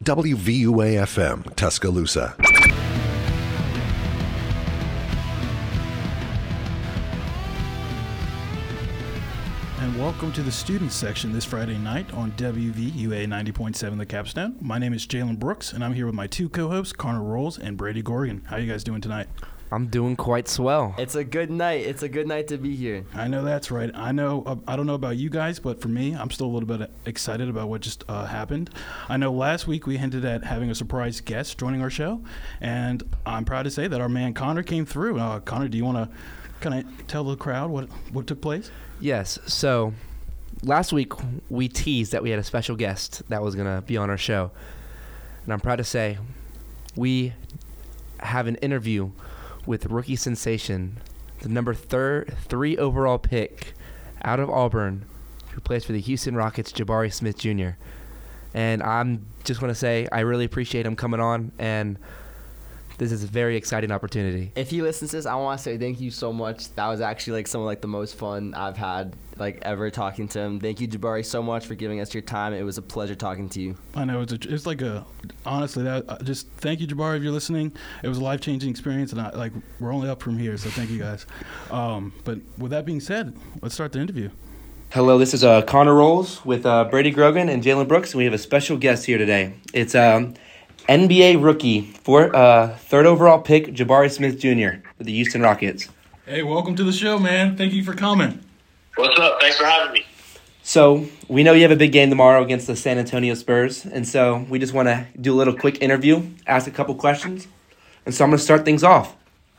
WVUA-FM, Tuscaloosa. And welcome to the student section this Friday night on WVUA 90.7 The Capstone. My name is Jalen Brooks, and I'm here with my two co-hosts, Connor Rolls and Brady Gorgon. How are you guys doing tonight? I'm doing quite swell. It's a good night. It's a good night to be here. I know that's right. I know. I don't know about you guys, but for me, I'm still a little bit excited about what just happened. I know last week we hinted at having a surprise guest joining our show, and I'm proud to say that our man Connor came through. Connor, do you want to kind of tell the crowd what took place? Yes. So last week we teased that we had a special guest that was going to be on our show, and I'm proud to say we have an interview with rookie sensation, the number 3 overall pick out of Auburn, who plays for the Houston Rockets, Jabari Smith Jr. And I'm just want to say I really appreciate him coming on, and this is a very exciting opportunity. If he listens to this, I want to say thank you so much. That was actually some of the most fun I've had ever talking to him. Thank you, Jabari, so much for giving us your time. It was a pleasure talking to you. I know honestly, just thank you, Jabari, if you're listening. It was a life-changing experience, and we're only up from here, so thank you guys. But with that being said, let's start the interview. Hello, this is Connor Rolls with Brady Grogan and Jalen Brooks, and we have a special guest here today. It's NBA rookie, 3rd overall pick, Jabari Smith Jr. with the Houston Rockets. Hey, welcome to the show, man. Thank you for coming. What's up? Thanks for having me. So we know you have a big game tomorrow against the San Antonio Spurs, and so we just want to do a little quick interview, ask a couple questions, and so I'm going to start things off.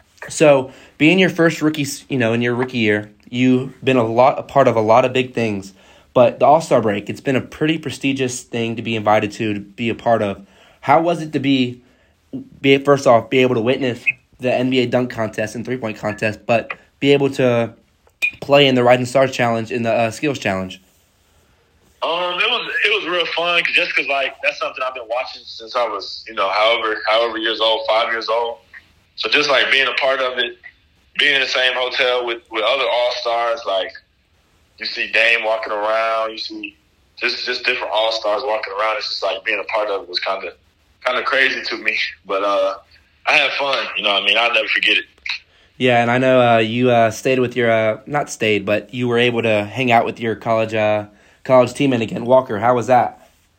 So being your first rookie, in your rookie year, you've been a part of a lot of big things, but the All-Star break, it's been a pretty prestigious thing to be invited to be a part of. How was it to be first off, be able to witness the NBA dunk contest and three-point contest, but be able to play in the Rising Stars Challenge in the Skills Challenge? It was real fun because that's something I've been watching since I was however years old, 5 years old. So just being a part of it, being in the same hotel with other All Stars, you see Dame walking around, you see just different All Stars walking around. It's just being a part of it was kind of crazy to me, but I had fun. I'll never forget it. Yeah, and I know you stayed with your but you were able to hang out with your college teammate again, Walker. How was that?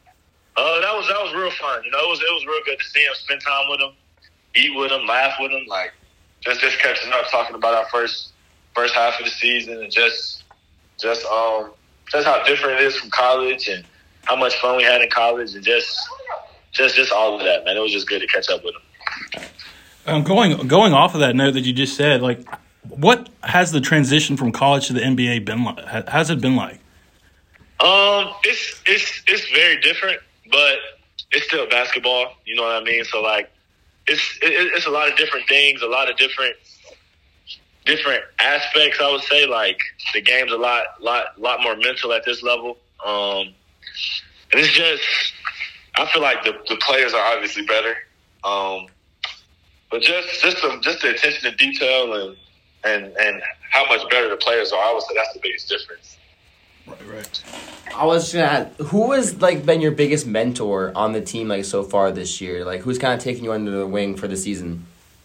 That was real fun. It was real good to see him, spend time with him, eat with him, laugh with him, just catching up, talking about our first half of the season, and just how different it is from college and how much fun we had in college, and just all of that, man. It was just good to catch up with him. Going off of that note that you just said, what has the transition from college to the NBA been like? How's it been like? It's very different, but it's still basketball. You know what I mean? So it's a lot of different things, a lot of different aspects. I would say the game's a lot more mental at this level. And it's just, I feel like the players are obviously better. But just the attention to detail and how much better the players are, I would say that's the biggest difference. Right. I was just going to ask, who has been your biggest mentor on the team so far this year? Who's kind of taking you under the wing for the season?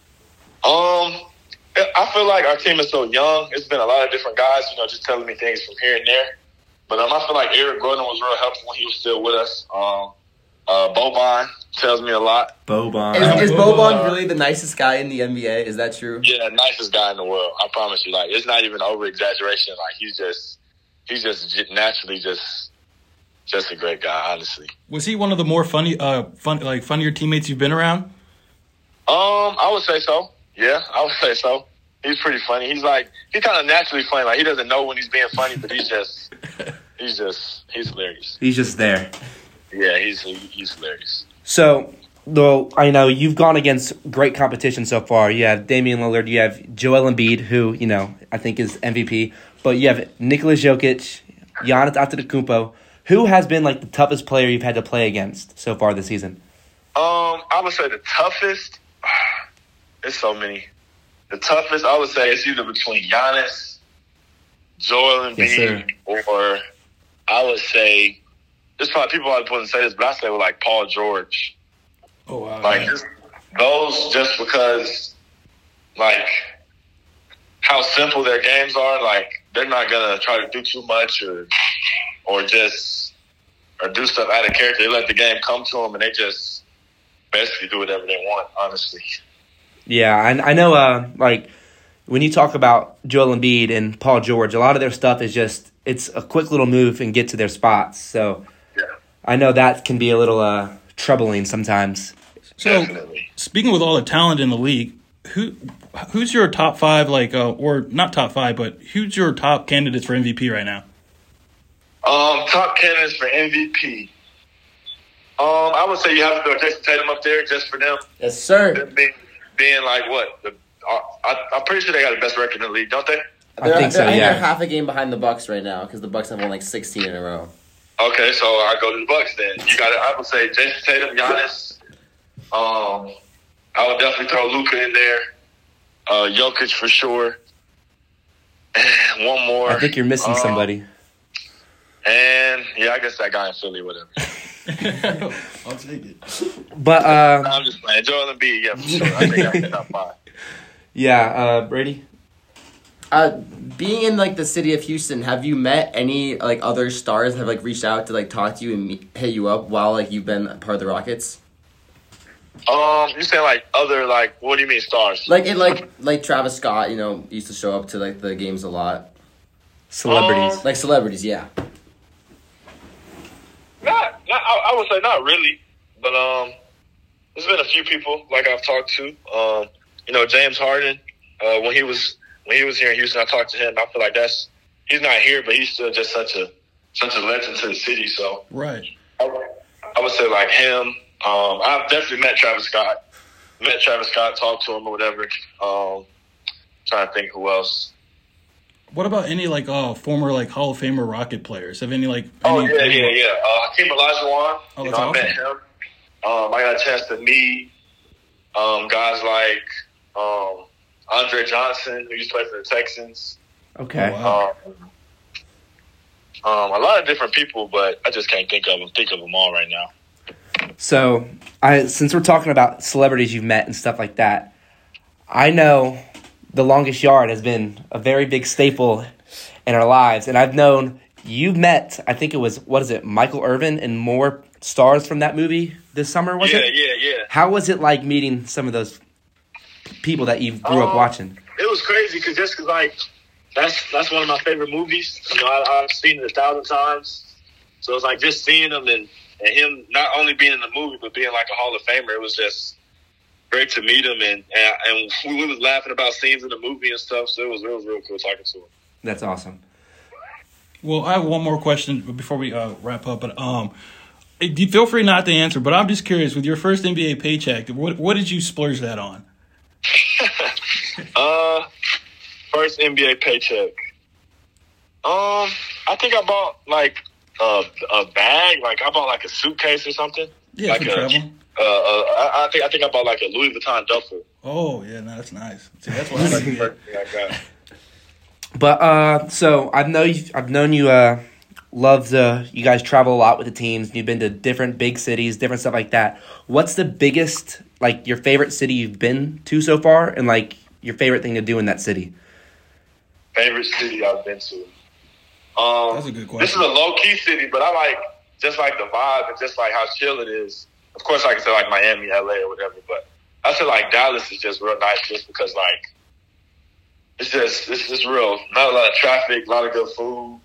I feel like our team is so young. It's been a lot of different guys, just telling me things from here and there. But I feel like Eric Gordon was real helpful when he was still with us. Boban tells me a lot. Boban. Is Boban really the nicest guy in the NBA? Is that true? Yeah, nicest guy in the world. I promise you. It's not even over-exaggeration. He's just naturally just a great guy, honestly. Was he one of the more funnier teammates you've been around? I would say so. Yeah, I would say so. He's pretty funny. He's kind of naturally funny. He doesn't know when he's being funny, but he's hilarious. He's just there. Yeah, he's hilarious. So, though I know you've gone against great competition so far. You have Damian Lillard, you have Joel Embiid, who I think is MVP, but you have Nikola Jokic, Giannis Antetokounmpo. Who has been the toughest player you've had to play against so far this season? I would say the toughest. There's so many. The toughest, I would say, is either between Giannis, Joel Embiid, or I would say there's probably people out there wouldn't say this, but I say with like Paul George. Oh wow. Like those just because like how simple their games are, like they're not gonna try to do too much or do stuff out of character. They let the game come to them and they just basically do whatever they want, honestly. Yeah, I know like when you talk about Joel Embiid and Paul George, a lot of their stuff is just it's a quick little move and get to their spots. So yeah. I know that can be a little troubling sometimes. So, Definitely. speaking with all the talent in the league, who's your top five, like, or not top five, but who's your top candidates for MVP right now? Top candidates for MVP. I would say you have to throw Jason Tatum up there just for them. Yes, sir. Them being like what? I'm pretty sure they got the best record in the league, don't they? I think so, yeah. They're half a game behind the Bucks right now because the Bucks have won like 16 in a row. Okay, so I go to the Bucks then. I would say Jason Tatum, Giannis. I would definitely throw Luka in there. Jokic for sure. And one more. I think you're missing somebody. And yeah, I guess that guy in Philly, whatever. I'll take it. But I'm just playing. Joel Embiid, yeah, for sure. I think that's the top five. yeah, Brady. Being in like the city of Houston, have you met any like other stars that have like reached out to like talk to you and hit you up while like you've been part of the Rockets? You saying like other like what do you mean stars? Like Travis Scott, you know, used to show up to like the games a lot. Celebrities. Like celebrities, yeah. I would say not really, but there's been a few people like I've talked to. You know, James Harden. When he was here in Houston, I talked to him. I feel like he's not here, but he's still just such a legend to the city. So Right. I would say like him. I've definitely met Travis Scott. Talked to him or whatever. Trying to think who else. What about any like former like Hall of Famer Rocket players? Have any like? Oh any, yeah. Hakeem Olajuwon. Oh, You that's know, I met awesome. him. I got a chance to meet guys like Andre Johnson, who used to play for the Texans. Okay. Oh, wow. A lot of different people, but I just can't think of them all right now. So, since we're talking about celebrities you've met and stuff like that, I know The Longest Yard has been a very big staple in our lives, and I've known you've met, I think it was, Michael Irvin and more stars from that movie this summer, was it? Yeah. How was it like meeting some of those people that you grew up watching? It was crazy because like that's one of my favorite movies. You know, I've seen it 1,000 times, so it's like just seeing him and him not only being in the movie but being like a Hall of Famer. It was just great to meet him and we was laughing about scenes in the movie and stuff. So it was real cool talking to him. That's awesome. Well, I have one more question before we wrap up, but feel free not to answer. But I'm just curious, with your first NBA paycheck, what did you splurge that on? First NBA paycheck. I think I bought like a bag. Like I bought like a suitcase or something. Yeah, like for travel. I think I bought like a Louis Vuitton duffel. Oh yeah, no, that's nice. See, that's what I like to get. I got. But so I've known you love you guys travel a lot with the teams. You've been to different big cities, different stuff like that. What's the biggest, like, your favorite city you've been to so far, and like your favorite thing to do in that city? Favorite city I've been to. That's a good question. This is a low key city, but I like just like the vibe and just like how chill it is. Of course, I can say like Miami, LA, or whatever, but I feel like Dallas is just real nice, just because like it's just real. Not a lot of traffic, a lot of good food.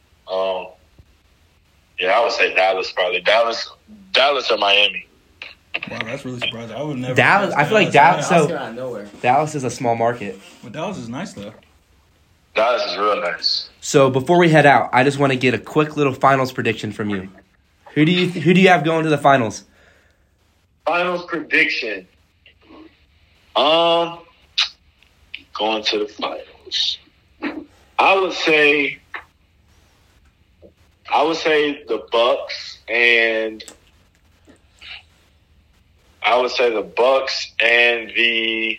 Yeah, I would say Dallas probably. Dallas or Miami. Wow, that's really surprising. I would never. Dallas. guess I feel like Dallas. Dallas. Oscar out of nowhere. Dallas is a small market. But Dallas is nice though. Dallas is real nice. So before we head out, I just want to get a quick little finals prediction from you. Who do you have going to the finals? Finals prediction. Going to the finals. I would say the Bucks and the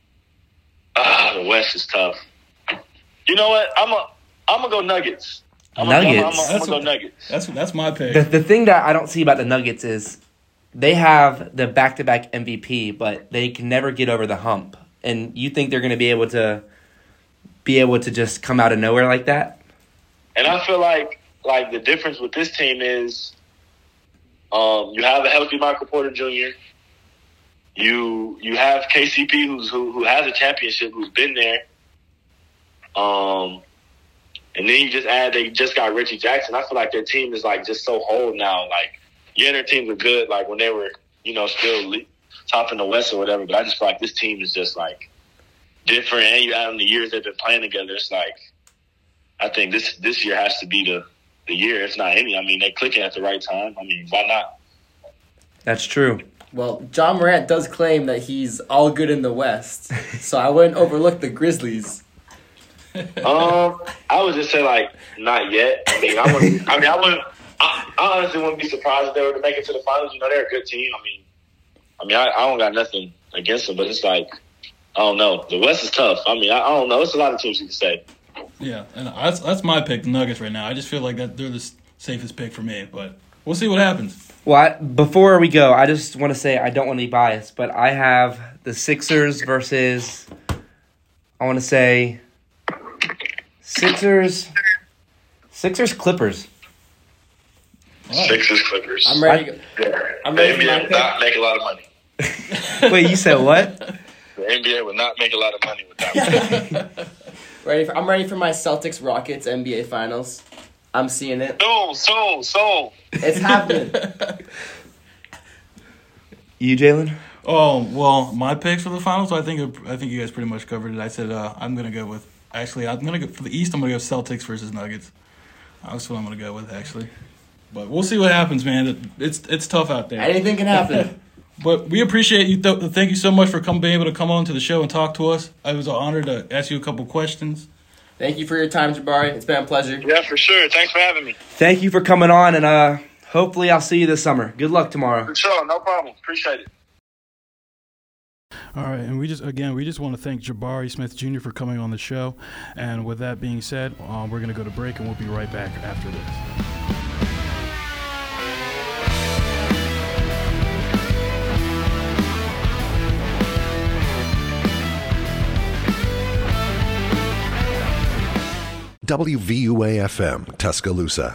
West is tough. You know what? I'm gonna go Nuggets. Nuggets. I'm gonna go Nuggets. That's my pick. The thing that I don't see about the Nuggets is they have the back-to-back MVP, but they can never get over the hump. And you think they're going to be able to just come out of nowhere like that? And I feel like the difference with this team is you have a healthy Michael Porter Jr. You have KCP who has a championship, who's been there. And then you just add they just got Reggie Jackson. I feel like their team is like just so whole now. Like, yeah, their teams were good like when they were, still top in the West or whatever. But I just feel like this team is just like different. And you add them the years they've been playing together. It's like I think this year has to be the year. It's not any. I mean, they're clicking at the right time. I mean, why not? That's true. Well, John Morant does claim that he's all good in the West, so I wouldn't overlook the Grizzlies. I would just say like not yet. I honestly wouldn't be surprised if they were to make it to the finals. They're a good team. I don't got nothing against them, but it's like I don't know. The West is tough. I don't know. It's a lot of teams you can say. Yeah, and that's my pick, the Nuggets right now. I just feel like that they're the safest pick for me, but we'll see what happens. Well, before we go, I just want to say I don't want to be biased, but I have the Sixers versus, I want to say, Sixers Clippers. Right. Sixers Clippers. I'm ready. I'm ready for my would not make a lot of money. Wait, you said what? The NBA would not make a lot of money with that. I'm ready for my Celtics Rockets NBA Finals. I'm seeing it. So. It's happening. You, Jalen? Oh, well, my picks for the finals, I think you guys pretty much covered it. I said I'm going to go with, for the East, I'm going to go Celtics versus Nuggets. That's what I'm going to go with, actually. But we'll see what happens, man. It's tough out there. Anything can happen. But we appreciate you. Thank you so much for being able to come on to the show and talk to us. It was an honor to ask you a couple questions. Thank you for your time, Jabari. It's been a pleasure. Yeah, for sure. Thanks for having me. Thank you for coming on, and hopefully I'll see you this summer. Good luck tomorrow. For sure. No problem. Appreciate it. All right, and we just want to thank Jabari Smith Jr. for coming on the show. And with that being said, we're going to go to break, and we'll be right back after this. WVUA-FM, Tuscaloosa.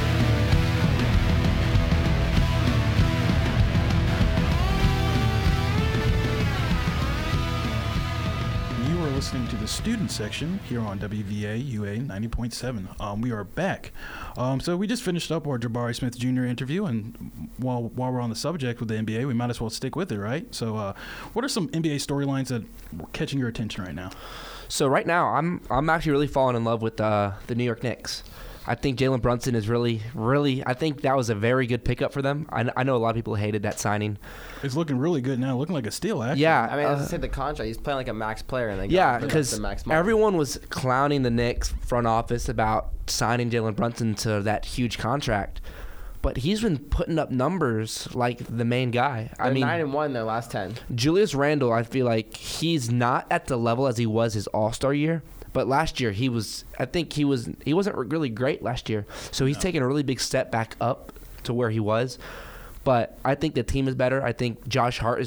You are listening to the student section here on WVA-UA 90.7. We are back. So we just finished up our Jabari Smith Jr. interview, and while we're on the subject with the NBA, we might as well stick with it, right? So what are some NBA storylines that are catching your attention right now? So right now, I'm actually really falling in love with the New York Knicks. I think Jalen Brunson is really, I think that was a very good pickup for them. I know a lot of people hated that signing. It's looking really good now, looking like a steal, actually. Yeah. I mean, as I said, the contract, he's playing like a max player. And because everyone was clowning the Knicks front office about signing Jalen Brunson to that huge contract. But he's been putting up numbers like the main guy. They're 9-1 their last 10. Julius Randle, I feel like he's not at the level as he was his All-Star year. But last year he wasn't really great last year. So he's taken a really big step back up to where he was. But I think the team is better. I think Josh Hart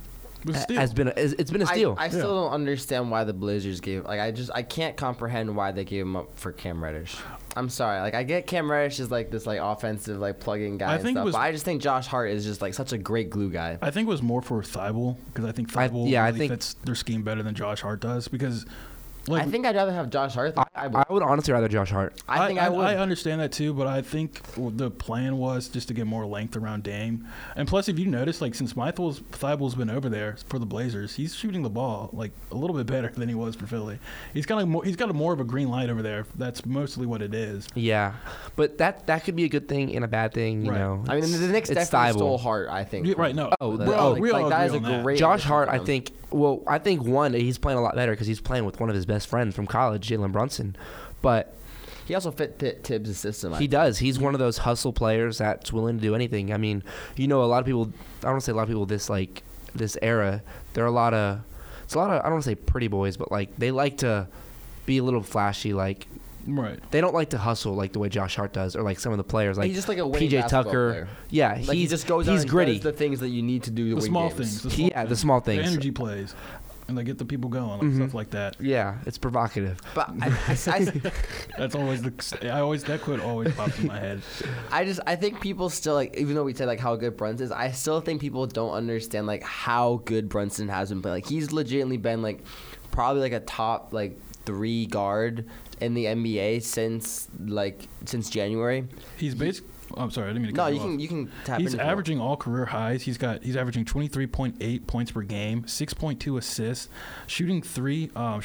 has been a steal. I still don't understand why the Blazers gave I can't comprehend why they gave him up for Cam Reddish. I'm sorry. I get Cam Reddish is like this offensive plug-in guy and stuff, but I just think Josh Hart is just such a great glue guy. I think it was more for Thibault because I think Thibault fits their scheme better than Josh Hart does because I think I'd rather have Josh Hart than I would honestly rather Josh Hart. I would. I understand that too, but I think the plan was just to get more length around Dame. And plus, if you notice, since Thibault's been over there for the Blazers, he's shooting the ball a little bit better than he was for Philly. He's got more of a green light over there. That's mostly what it is. Yeah, but that could be a good thing and a bad thing, you know. I mean, the Knicks definitely stole Hart, I think. Yeah, right? No. That is a great. Josh Hart, I think. Well, I think he's playing a lot better because he's playing with one of his best friends from college, Jalen Brunson. But he also fit Tibbs' system. He does. He's one of those hustle players that's willing to do anything. I mean, a lot of people. I don't want to say a lot of people this era. There are a lot of. I don't want to say pretty boys, but they like to be a little flashy. Right. They don't like to hustle like the way Josh Hart does, or like some of the players, like he's just like a winning PJ basketball Tucker. player. Yeah, Like he just goes out and gritty. does the things that you need to do to The win small games. things. The small things. The energy plays. And they get the people going, like stuff like that. Yeah, it's provocative. But That's always that quote always pops in my head. I think people still like, even though we said like how good Brunson is, I still think people don't understand like how good Brunson has been playing. Like he's legitimately been like probably like a top like 3 guard in the NBA since January. He's basically. I'm sorry, I didn't mean to cut you off. You can tap He's into averaging all career highs. He's averaging 23.8 points per game, 6.2 assists, shooting from 3 from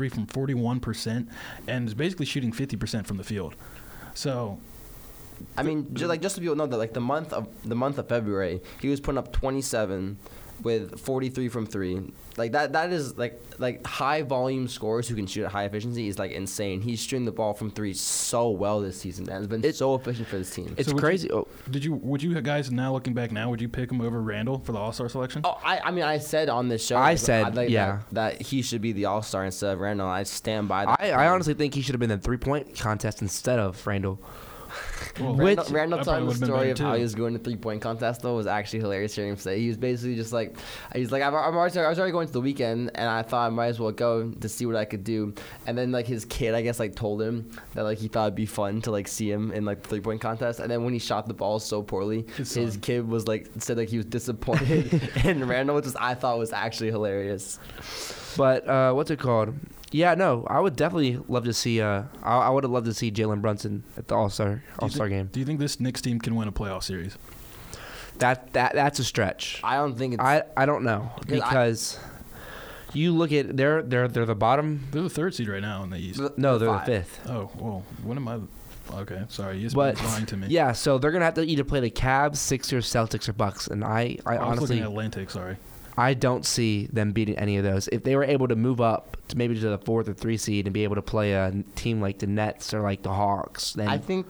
41%, and is basically shooting 50% from the field. So, I mean, just so people know that like the month of February, he was putting up 27 with 43 from 3. Like that is like high volume scorers who can shoot at high efficiency is like insane. He's shooting the ball from 3 so well this season, and has been so efficient for this team. It's crazy. Would you guys now looking back now, would you pick him over Randall for the All-Star selection? Oh, I mean, I said on this show, that he should be the All-Star instead of Randall. I stand by that. I honestly think he should have been in the 3-point contest instead of Randall. Well, Randall telling the story of how he too. was going to 3-point contest though was actually hilarious hearing him say. He was basically just like, I was already going to the weekend, and I thought I might as well go to see what I could do. And then like his kid, I guess, like told him that like he thought it'd be fun to like see him in like the 3-point contest. And then when he shot the ball so poorly, his kid was like said like he was disappointed in Randall, which I thought was actually hilarious. But what's it called? Yeah, no, I would definitely love to see. I would have loved to see Jalen Brunson at the All-Star game. Do you think this Knicks team can win a playoff series? That's a stretch. I don't think it's. I don't know because you look at they're the bottom. They're the 3rd seed right now in the East. No, they're the 5th. Oh well, what am I? Okay, sorry, you're lying to me. Yeah, so they're gonna have to either play the Cavs, Sixers, Celtics, or Bucks, and I was honestly looking at Atlantic. Sorry. I don't see them beating any of those. If they were able to move up to maybe to the 4th or 3 seed and be able to play a team like the Nets or like the Hawks, then I think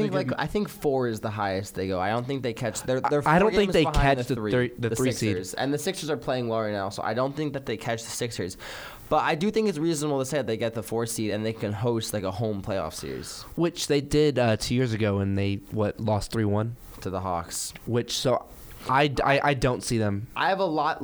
4 is the highest they go. I don't think they catch. I don't think they catch the 3 Sixers, seed. and the Sixers are playing well right now, so I don't think that they catch the Sixers. But I do think it's reasonable to say that they get the 4 seed and they can host like a home playoff series, which they did 2 years ago, and they lost 3-1 to the Hawks. I don't see them. I had a lot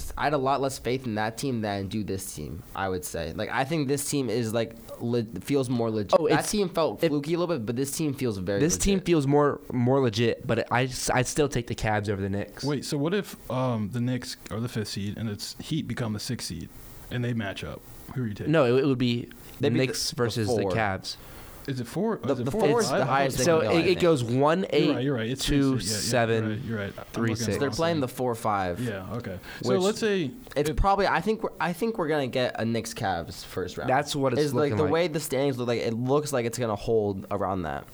less faith in that team than do this team. I would say, like, I think this team is like feels more legit. That team felt fluky a little bit, but this team feels very. This legit. team feels more legit, but I'd still take the Cavs over the Knicks. Wait, so what if the Knicks are the 5th seed and it's Heat become the 6th seed and they match up? Who are you taking? No, it would be the Knicks versus the Cavs. Is it 4? The 4 is the highest. So it goes 1-8, you're right. It's 2-7, you're right. 3-6. They're playing the 4-5. Yeah. Okay. So let's say it's probably. I think we're gonna get a Knicks Cavs first round. That's what it's looking like. The way the standings look like, it looks like it's gonna hold around that.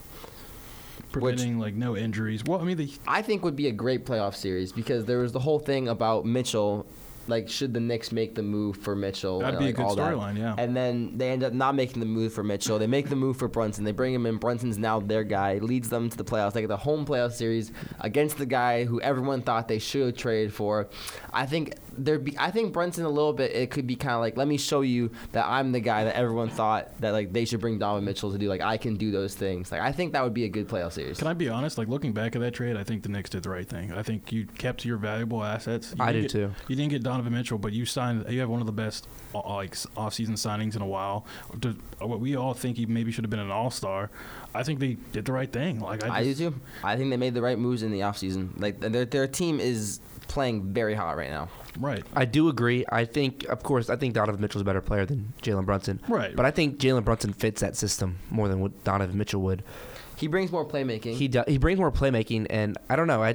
Preventing like no injuries. Well, I mean, I think would be a great playoff series because there was the whole thing about Mitchell. Like, should the Knicks make the move for Mitchell? That'd be a good storyline, yeah. And then they end up not making the move for Mitchell. They make the move for Brunson. They bring him in. Brunson's now their guy. Leads them to the playoffs. They get the home playoff series against the guy who everyone thought they should have traded for. I think Brunson a little bit. It could be kind of like, let me show you that I'm the guy that everyone thought that like they should bring Donovan Mitchell to do. Like, I can do those things. Like, I think that would be a good playoff series. Can I be honest? Like, looking back at that trade, I think the Knicks did the right thing. I think you kept your valuable assets. I do too. You didn't get Donovan Mitchell, but you have one of the best off-season signings in a while. What we all think he maybe should have been an all-star. I think they did the right thing. Like I do too. I think they made the right moves in the offseason. Like their team is playing very hot right now. Right. I do agree. I think Donovan Mitchell's a better player than Jalen Brunson. Right. But I think Jalen Brunson fits that system more than what Donovan Mitchell would. He brings more playmaking. He brings more playmaking, and I don't know. I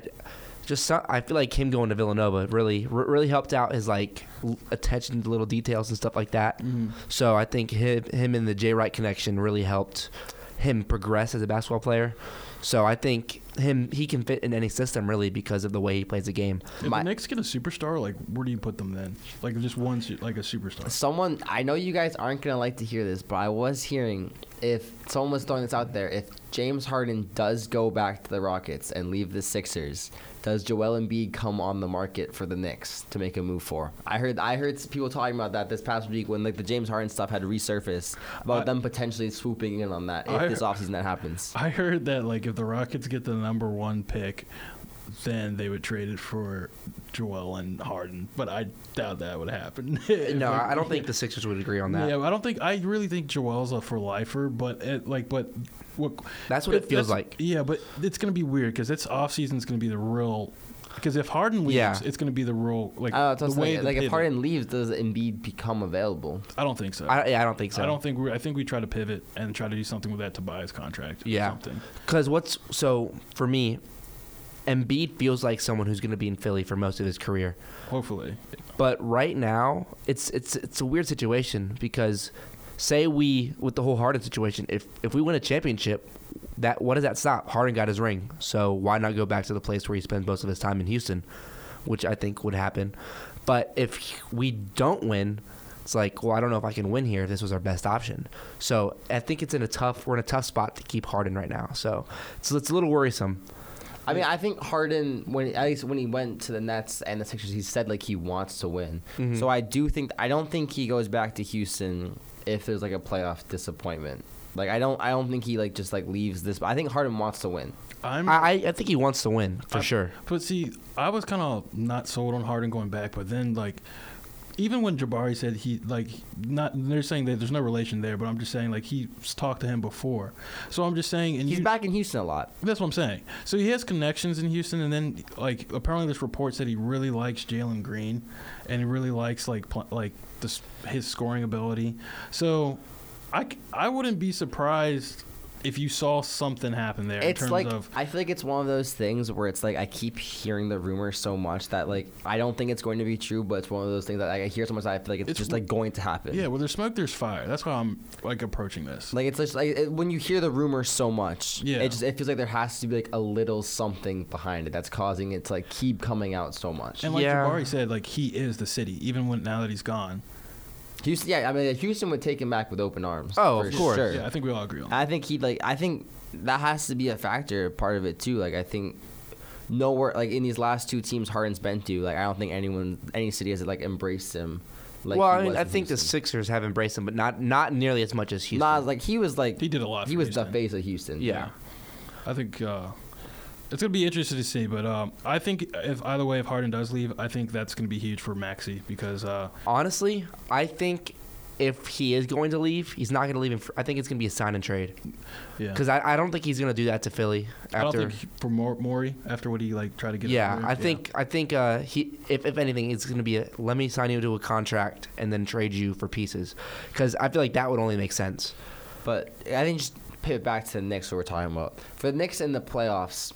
feel like him going to Villanova really helped out his like attention to little details and stuff like that. Mm-hmm. So I think him and the Jay Wright connection really helped him progress as a basketball player. So I think he can fit in any system really because of the way he plays the game. If the Knicks get a superstar, like where do you put them then? Like just one, like a superstar. I know you guys aren't gonna like to hear this, but I was hearing if someone was throwing this out there, if James Harden does go back to the Rockets and leave the Sixers, does Joel Embiid come on the market for the Knicks to make a move for? I heard people talking about that this past week when like the James Harden stuff had resurfaced about them potentially swooping in on that if this offseason that happens. I heard that like if the Rockets get the number 1 pick, then they would trade it for Joel and Harden, but I doubt that would happen. No, I don't think the Sixers would agree on that. Yeah, I really think Joel's a for lifer, but that's what it feels like. Yeah, but it's going to be weird because this offseason is going to be the real. Because if Harden leaves, it's going to be the real the way. Like if Harden leaves, does Embiid become available? I don't think so. I don't think so. I think we try to pivot and try to do something with that Tobias contract. Yeah. Because for me, Embiid feels like someone who's going to be in Philly for most of his career. Hopefully. But right now, it's a weird situation because say with the whole Harden situation, if we win a championship, what does that stop? Harden got his ring, so why not go back to the place where he spends most of his time in Houston, which I think would happen. But if we don't win, it's like, well, I don't know if I can win here if this was our best option. So I think we're in a tough spot to keep Harden right now. So it's a little worrisome. I mean, I think Harden, at least when he went to the Nets and the Sixers, he said like he wants to win. Mm-hmm. So I don't think he goes back to Houston if there's like a playoff disappointment. Like I don't think he like just like leaves this. But I think Harden wants to win. I think he wants to win for sure. But see, I was kind of not sold on Harden going back, but then like. Even when Jabari said they're saying that there's no relation there, but I'm just saying like he's talked to him before. So I'm just saying, and he's back in Houston a lot. That's what I'm saying. So he has connections in Houston, and then like apparently there's reports that he really likes Jalen Green, and he really likes his scoring ability. So I wouldn't be surprised if you saw something happen there. It's I feel like it's one of those things where it's like I keep hearing the rumors so much that like I don't think it's going to be true, but it's one of those things that I hear so much that I feel like it's just like going to happen. Yeah, well, there's smoke, there's fire. That's why I'm like approaching this. Like it's just like when you hear the rumors so much, it feels like there has to be like a little something behind it that's causing it to like keep coming out so much. And like Jabari said, like he is the city, even now that he's gone. Houston, I mean, Houston would take him back with open arms. Oh, of course. Sure. Yeah, I think we all agree on that. I think that has to be a factor, part of it too. Like I think nowhere, like in these last 2 teams Harden's been to, like I don't think any city has like embraced him. Like well, I mean, I think the Sixers have embraced him, but not nearly as much as Houston. Nah, like he did a lot. He was Houston. The face of Houston. Yeah. I think. It's going to be interesting to see, but I think if Harden does leave, I think that's going to be huge for Maxey because... honestly, I think if he is going to leave, he's not going to leave. I think it's going to be a sign and trade. Yeah. Because I don't think he's going to do that to Philly. I don't think for Morey, after what he tried to get... Yeah, I think he, if anything, it's going to be let me sign you to a contract and then trade you for pieces. Because I feel like that would only make sense. But I think just pivot back to the Knicks what we're talking about. For the Knicks in the playoffs...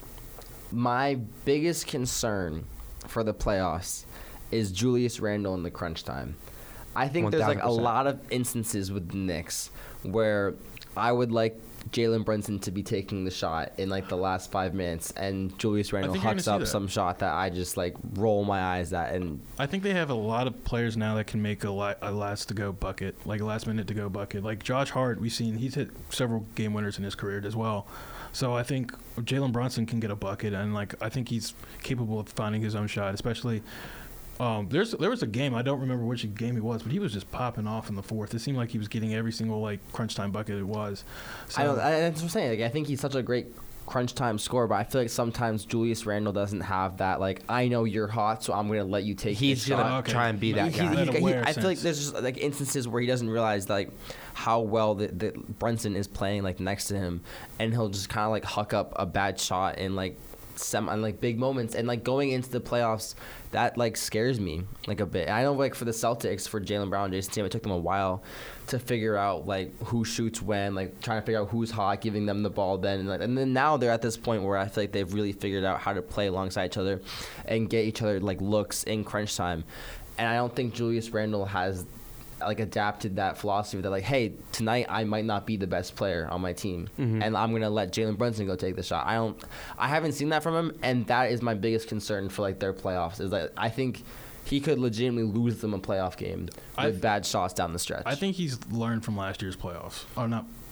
My biggest concern for the playoffs is Julius Randle in the crunch time. I think there's like a lot of instances with the Knicks where I would like Jalen Brunson to be taking the shot in like the last 5 minutes, and Julius Randle hucks up some shot that I just like roll my eyes at. And I think they have a lot of players now that can make a last minute to go bucket. Like Josh Hart, we've seen he's hit several game winners in his career as well. So I think Jalen Brunson can get a bucket, and like I think he's capable of finding his own shot. Especially, there was a game, I don't remember which game it was, but he was just popping off in the fourth. It seemed like he was getting every single like crunch time bucket it was. So, that's what I'm saying. Like I think he's such a great crunch time scorer, but I feel like sometimes Julius Randle doesn't have that. Like I know you're hot, so I'm gonna let you take. He's gonna try and be that guy. I feel like there's just like instances where he doesn't realize like how well that Brunson is playing like next to him, and he'll just kind of like huck up a bad shot in like big moments, and like going into the playoffs, that like scares me like a bit. I know like for the Celtics, for Jaylen Brown, Jason Tatum, it took them a while to figure out like who shoots when, like trying to figure out who's hot, giving them the ball then, and then now they're at this point where I feel like they've really figured out how to play alongside each other and get each other like looks in crunch time. And I don't think Julius Randle has like adapted that philosophy that like, hey, tonight I might not be the best player on my team, and I'm gonna let Jalen Brunson go take the shot. I haven't seen that from him, and that is my biggest concern for like their playoffs. Is that I think he could legitimately lose them a playoff game with bad shots down the stretch. I think he's learned from last year's playoffs, or not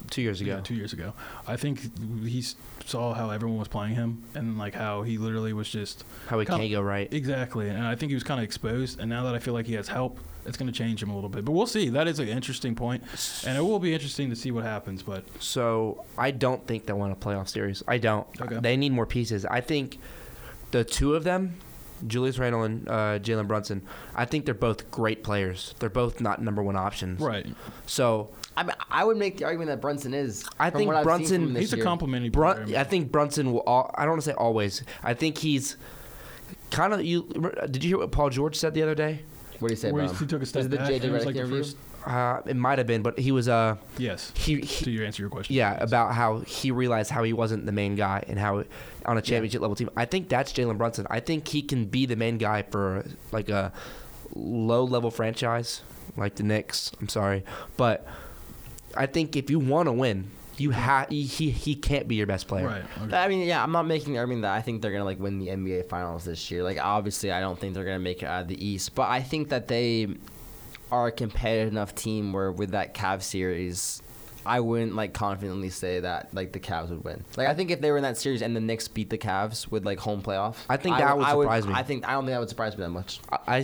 2 years ago. Yeah, 2 years ago. I think he saw how everyone was playing him and like how he literally was just how he can't go right. Exactly, and I think he was kind of exposed. And now that I feel like he has help, it's going to change him a little bit. But we'll see. That is an interesting point, and it will be interesting to see what happens. But so I don't think they want a playoff series. I don't. Okay. They need more pieces. I think the two of them, Julius Randle and Jalen Brunson, I think they're both great players. They're both not number one options. right, So I mean, I would make the argument that Brunson is. I think Brunson. he's a complimentary player. I think Brunson will. I don't want to say always. I think he's kind of. Did you hear what Paul George said the other day? What did he say, Where bro? he took a step Was it the back. JJ and it was Redick like the interview? first- It might have been, but he was Yes. he To answer your question. yeah, Yes. about how he realized how he wasn't the main guy and how on a championship level team. I think that's Jalen Brunson. I think he can be the main guy for like a low level franchise like the Knicks. I'm sorry, but I think if you want to win, you he can't be your best player. Right. Okay. I mean, yeah, I'm not making the argument that I think they're gonna like win the NBA Finals this year. Like, obviously, I don't think they're gonna make it out of the East, but I think that they are a competitive enough team where with that Cavs series, I wouldn't like confidently say that like the Cavs would win. Like, I think if they were in that series and the Knicks beat the Cavs with like home playoff, I think that would surprise me. I don't think that would surprise me that much.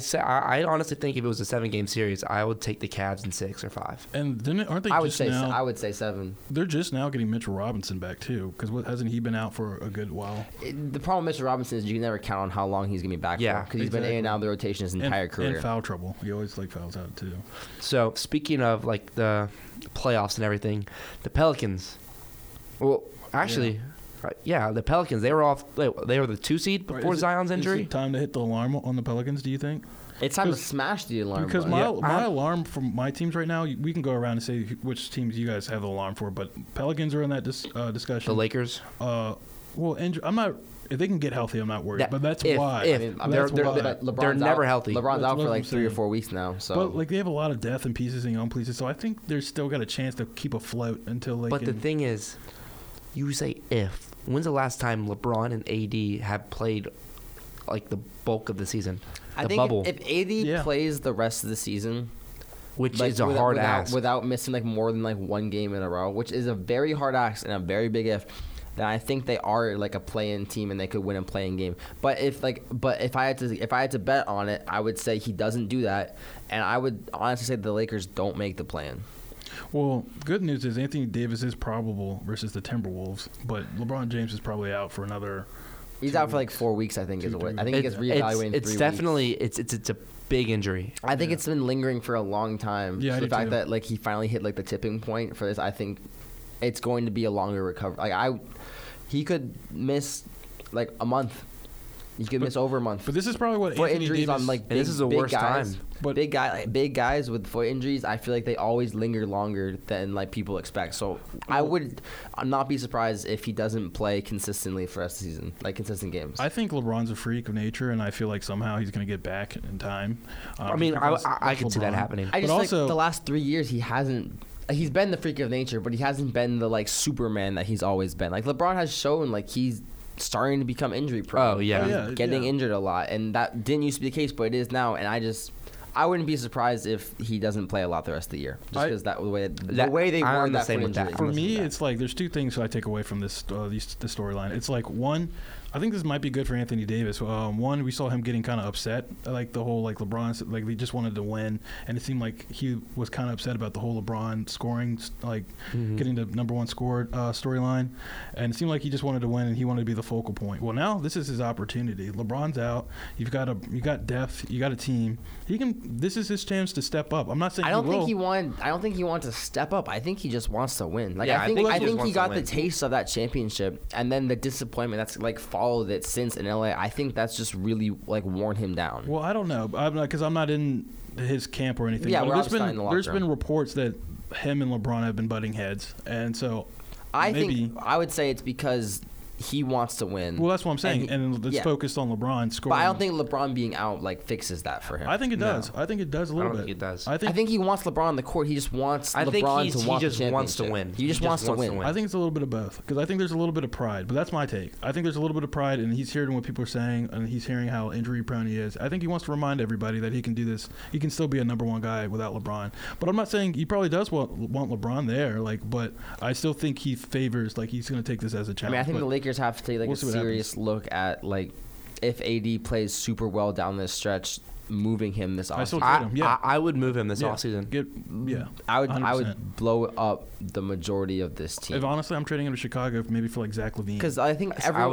I honestly think if it was a 7-game series, I would take the Cavs in 6 or 5. And then aren't they I would just say now? I would say 7. They're just now getting Mitchell Robinson back too, because hasn't he been out for a good while? The problem with Mitchell Robinson is you can never count on how long he's gonna be back Yeah, for because he's been in and out of the rotation his entire career. And foul trouble. He always like fouls out too. So speaking of like the playoffs and everything, the Pelicans. Well, actually, the Pelicans. They were They were the 2 seed before Zion's injury. Is it time to hit the alarm on the Pelicans? Do you think? It's time to smash the alarm. Because button. my alarm from my teams right now, we can go around and say which teams you guys have the alarm for, but Pelicans are in that discussion. The Lakers. I'm not. If they can get healthy, I'm not worried. But that's why. They're never healthy. LeBron's That's out what for like I'm 3 or saying. 4 weeks now. So, But like they have a lot of depth and pieces and young pieces, so I think they're still got a chance to keep afloat until they. But can, the thing is, you say if. When's the last time LeBron and AD have played like the bulk of the season? I think bubble, if AD plays the rest of the season, which like, is a hard ask, without missing like more than like one game in a row, which is a very hard ask and a very big if, then I think they are like a play-in team and they could win a play-in game. But if I had to bet on it, I would say he doesn't do that, and I would honestly say the Lakers don't make the play-in. Well, good news is Anthony Davis is probable versus the Timberwolves, but LeBron James is probably out for another. He's out for like 4 weeks, I think. I think he gets reevaluated in 3 weeks. It's definitely it's a big injury. I think it's been lingering for a long time. Yeah, so the fact that like he finally hit like the tipping point for this, I think it's going to be a longer recovery. Like he could miss like a month. He could miss over a month. But this is probably what foot Anthony injuries Davis. on like this is the worst guys, time. But big guys with foot injuries, I feel like they always linger longer than like people expect. So I would not be surprised if he doesn't play consistently for the rest of the season, like consistent games. I think LeBron's a freak of nature, and I feel like somehow he's going to get back in time. I mean, I could see that happening. I just But like also- the last 3 years he hasn't. He's been the freak of nature, but he hasn't been the like Superman that he's always been. Like LeBron has shown like he's starting to become injury prone. Oh, yeah. Yeah, getting yeah. injured a lot, and that didn't used to be the case, but it is now. And I wouldn't be surprised if he doesn't play a lot the rest of the year, just because the way they I'm word the that same foot with that. injury. For me, it's like there's two things I take away from this storyline. It's like one, I think this might be good for Anthony Davis. One, we saw him getting kind of upset, like the whole like LeBron, like he just wanted to win, and it seemed like he was kind of upset about the whole LeBron scoring, like getting the number one score storyline, and it seemed like he just wanted to win and he wanted to be the focal point. Well, now this is his opportunity. LeBron's out. You got depth. You got a team. This is his chance to step up. I'm not saying I don't think he wanted to step up. I think he just wants to win. Like Yeah, I think he he got wants to the win. taste of that championship, and then the disappointment that's like followed it since in LA. I think that's just really like worn him down. Well, I don't know, because I'm not in his camp or anything. Yeah, but we're there's obviously not in the locker there's been room. reports that him and LeBron have been butting heads, and so I maybe think I would say it's because he wants to win. Well, that's what I'm saying, and it's focused on LeBron scoring. But I don't think LeBron being out fixes that for him. I think it does. I think it does a little bit. I don't think it does. I think he wants LeBron on the court. He just wants LeBron to win. He just wants to win. He just wants to win. I think it's a little bit of both because I think there's a little bit of pride. But that's my take. I think there's a little bit of pride, and he's hearing what people are saying, and he's hearing how injury prone he is. I think he wants to remind everybody that he can do this. He can still be a number one guy without LeBron. But I'm not saying he probably does want LeBron there. But I still think he favors he's going to take this as a challenge. I think the Lakers have to take a serious look at if AD plays super well down this stretch, moving him this offseason. I would move him this offseason. I would blow up the majority of this team. If honestly, I'm trading him to Chicago maybe for Zach LaVine. Because I think I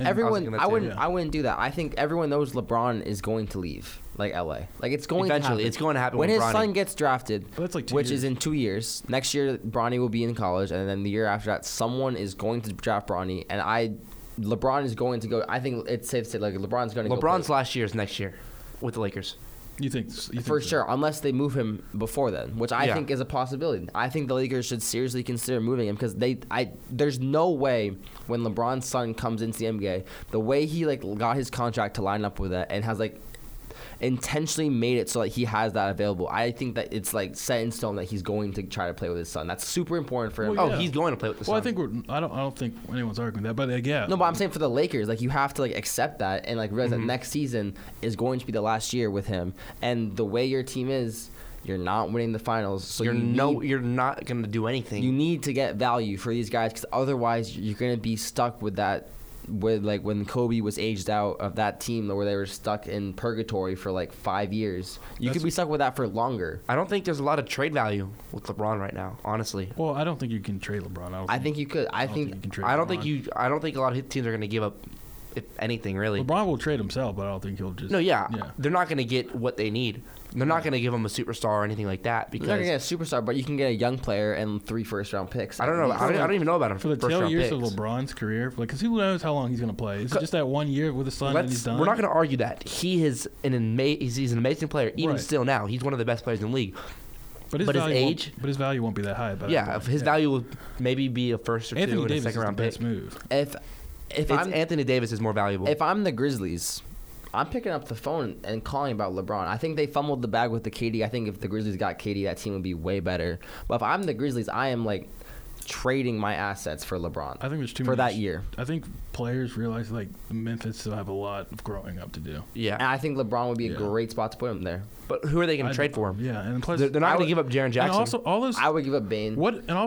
wouldn't do that. I think everyone knows LeBron is going to leave. LA. It's going eventually. To happen. It's going to happen when his Bronny. son gets drafted, which is in 2 years. Next year, Bronny will be in college, and then the year after that, someone is going to draft Bronny, and LeBron is going to go. I think it's safe to say LeBron's going to go. LeBron's last year is next year with the Lakers. You think for sure, unless they move him before then, which I think is a possibility. I think the Lakers should seriously consider moving him because there's no way when LeBron's son comes into the NBA, the way he got his contract to line up with that and has intentionally made it so he has that available. I think that it's set in stone that he's going to try to play with his son. That's super important for him. Well, he's going to play with the son. Well, I think I don't think anyone's arguing that, but No, but I'm saying for the Lakers, you have to accept that and realize that next season is going to be the last year with him. And the way your team is, you're not winning the finals, so you're not going to do anything. You need to get value for these guys because otherwise you're going to be stuck with that. When Kobe was aged out of that team where they were stuck in purgatory for 5 years. You could be stuck with that for longer. I don't think there's a lot of trade value with LeBron right now, honestly. Well, I don't think you can trade LeBron. I think you could. I don't think a lot of teams are going to give up, if anything, really. LeBron will trade himself, but I don't think he'll just. No, they're not going to get what they need. They're not going to give him a superstar or anything like that because you're not going to get a superstar, but you can get a young player and 3 first-round picks. I don't know. I don't even know about him for the tail years of LeBron's career. Because who knows how long he's going to play? Is it just that 1 year with his son and he's done? We're not going to argue that he's an amazing player. Even still now, he's one of the best players in the league. But his value won't be that high. His value will maybe be a first or two and a second-round pick. Move. If Anthony Davis is more valuable. If I'm the Grizzlies, I'm picking up the phone and calling about LeBron. I think they fumbled the bag with the KD. I think if the Grizzlies got KD, that team would be way better. But if I'm the Grizzlies, I am trading my assets for LeBron. I think there's too for that year. I think players realize Memphis still have a lot of growing up to do. Yeah, and I think LeBron would be a great spot to put him there. But who are they going to trade for him? Yeah, and plus they're not going to give up Jaren Jackson. And also, all those I would give up Bane.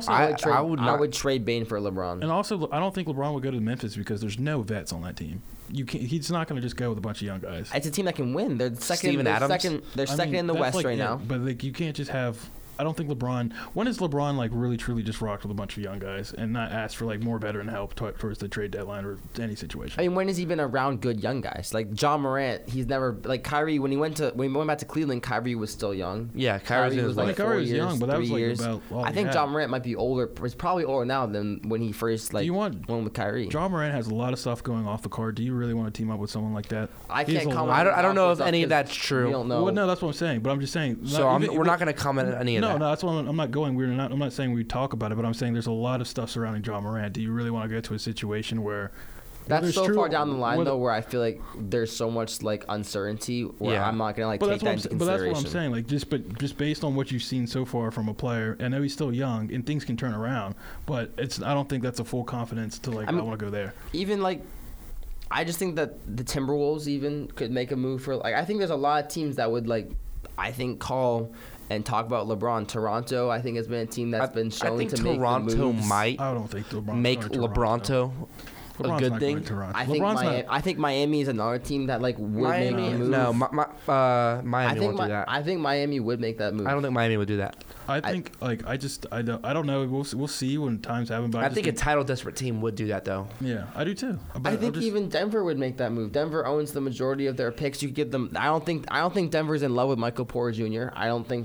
I would trade Bane for LeBron. And also, I don't think LeBron would go to Memphis because there's no vets on that team. He's not going to just go with a bunch of young guys. It's a team that can win. They're second. They're second in the West right now. But you can't just have. I don't think LeBron. When has LeBron really truly just rocked with a bunch of young guys and not asked for more veteran help towards the trade deadline or any situation? I mean, when has he been around good young guys John Morant? He's never Kyrie. When he went back to Cleveland, Kyrie was still young. Yeah, Kyrie was Kyrie was young, but that was about all I think John Morant might be older. He's probably older now than when he first went with Kyrie. John Morant has a lot of stuff going off the court. Do you really want to team up with someone like that? I can't comment. I don't know if any of that's true. We don't know. Well, no, that's what I'm saying. But I'm just saying. So we're not going to comment on any of that. No, that's what I'm not going. I'm not saying we talk about it, but I'm saying there's a lot of stuff surrounding John Morant. Do you really want to get to a situation where that's so far down the line though, where I feel there's so much uncertainty where I'm not gonna take that into consideration. But that's what I'm saying. Just based on what you've seen so far from a player, I know he's still young and things can turn around, but I don't think that's a full confidence to I want to go there. Even I just think that the Timberwolves even could make a move for I think there's a lot of teams that would I think call and talk about LeBron. Toronto, I think, has been a team that's been shown to make the moves. Toronto might I don't think make LeBronto a good thing. I think Miami is another team that would make a move. No, Miami won't do that. I think Miami would make that move. I don't think Miami would do that. I think I don't know. We'll see when times happen. But I think a title desperate team would do that though. Yeah, I do too. But I think even Denver would make that move. Denver owns the majority of their picks. You could give them. I don't think Denver's in love with Michael Porter Jr. I don't think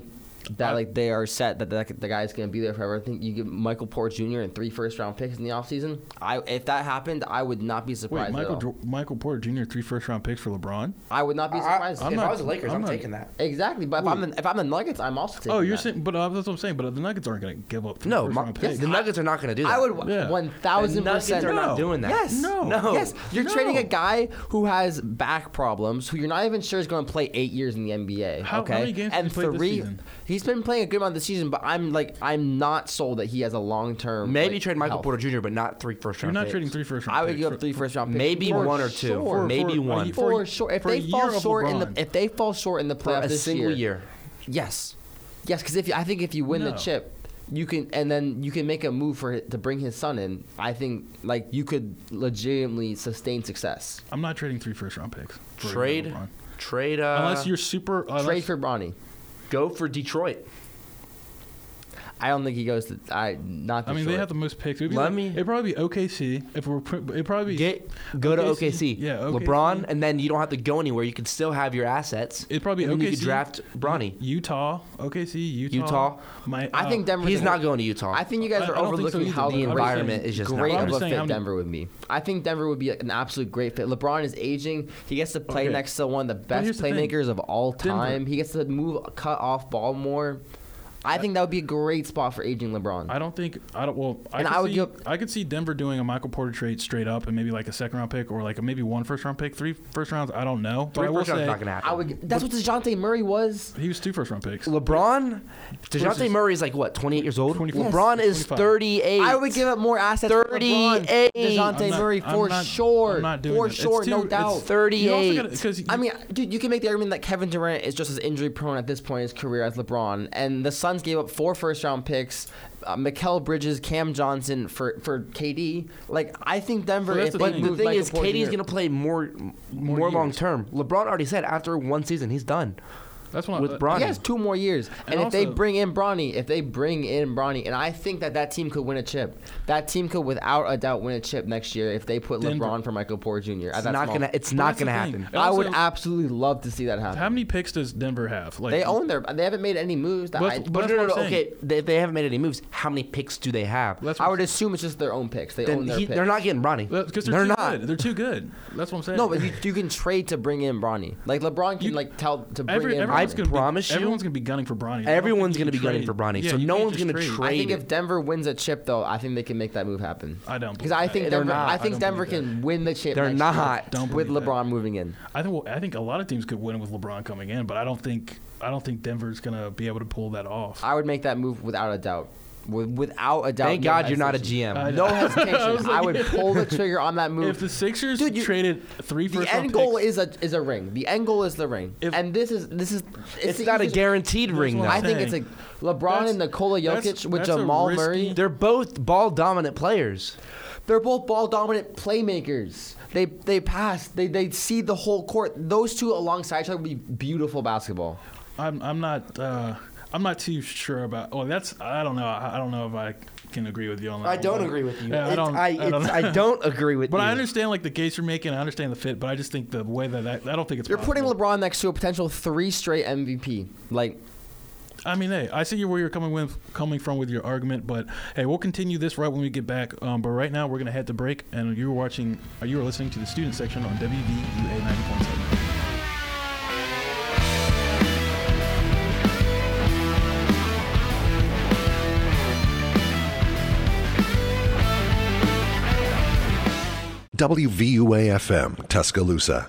that like they are set that the guy's going to be there forever. I think you give Michael Porter Jr. and 3 first-round picks in the offseason. If that happened, I would not be surprised. Wait, Michael Porter Jr. 3 first-round picks for LeBron? I would not be surprised. If I was the Lakers, I'm taking that. Exactly, but if I'm the Nuggets, I'm also taking that. Oh, you're saying, but that's what I'm saying. But the Nuggets aren't going to give up 3 first-round picks. The Nuggets are not going to do that. I would 1,000%. The Nuggets are not doing that. Yes. No. Yes. You're trading a guy who has back problems, who you're not even sure is going to play 8 years in the NBA. How many games and did he play this season? He's been playing a good amount this season, but I'm not sold that he has a long-term. Maybe trade Michael Porter Jr., but not 3 first-round You're not picks. trading 3 first-round I picks. would give up 3 first-round picks. Maybe for 1 or 2. Sure. Maybe 1. For sure. If they fall short in the playoffs a this single year. Yes, because I think if you win the chip, you can make a move to bring his son in. I think like you could legitimately sustain success. I'm not trading 3 first-round picks. Trade. Unless you're super. Trade for Bronny. Go for Detroit. I don't think he goes to. Not. I mean, they have the most picks. It'd probably be OKC. It'd probably be go to OKC. Yeah, OKC. LeBron, and then you don't have to go anywhere. You can still have your assets. It'd probably be and OKC. You could draft Bronny. Utah, Utah. I think Denver. He's not going to Utah. I think you guys are overlooking how the environment is just great not of a good. fit Denver would be. I think Denver would be an absolute great fit. LeBron is aging. He gets to play next to one of the best playmakers of all time. He gets to cut off ball more. I think that would be a great spot for aging LeBron. I could see Denver doing a Michael Porter trade straight up and maybe like a second-round pick or like maybe 1 first-round pick, 3 first rounds. I don't know. But I will say not going to happen. That's what DeJounte Murray was. He was 2 first-round picks. DeJounte Murray is like what, 28 years old? 24. LeBron is 38. I would give up more assets 38. for LeBron. DeJounte Murray for sure. I'm not doing for it. sure, no doubt. 38. I mean, dude, you can make the argument that Kevin Durant is just as injury-prone at this point in his career as LeBron, and the Suns gave up 4 first-round picks, Mikal Bridges, Cam Johnson for KD. Like, I think Denver. But the thing is, KD is going to play more long term. LeBron already said after 1 season he's done. That's what with Bronny. He has 2 more years, and if they bring in Bronny, and I think that team could win a chip. That team could, without a doubt, win a chip next year if they put LeBron for Michael Porter Jr. It's not gonna happen. I would absolutely love to see that happen. How many picks does Denver have? They haven't made any moves. Okay, they haven't made any moves. How many picks do they have? I would assume it's just their own picks. They own their picks. They're not getting Bronny. Because they're not. Good. They're too good. That's what I'm saying. No, but you can trade to bring in Bronny. Like LeBron can tell to bring in. I promise you. Everyone's going to be gunning for Bronny. Everyone's going to be gunning for Bronny. So no one's going to trade. I think if Denver wins a chip, though, I think they can make that move happen. I don't. Because I think Denver can win the chip. They're not. With LeBron moving in. I think a lot of teams could win with LeBron coming in, but I don't think Denver's going to be able to pull that off. I would make that move without a doubt. Without a doubt. Thank God you're not a GM. No hesitation. I would pull the trigger on that move. If the Sixers traded 3 first round picks. The end goal is a ring. The end goal is the ring. And this is it's not a guaranteed ring though. I think it's LeBron and Nikola Jokic with Jamal Murray. They're both ball dominant players. They're both ball dominant playmakers. They pass. They see the whole court. Those two alongside each other would be beautiful basketball. I'm not too sure about. Well, I don't know. I don't know if I can agree with you on that. I don't agree with you. Yeah, I don't agree with you. But I understand like the case you're making. I understand the fit, but I just think the way that I don't think it's. You're possible. putting LeBron next to a potential 3 straight MVP. Like, I mean, hey, I see where you're coming from with your argument, but hey, we'll continue this right when we get back. But right now, we're gonna head to break, and you are listening to the student section on WVUA 90.7. WVUA-FM, Tuscaloosa.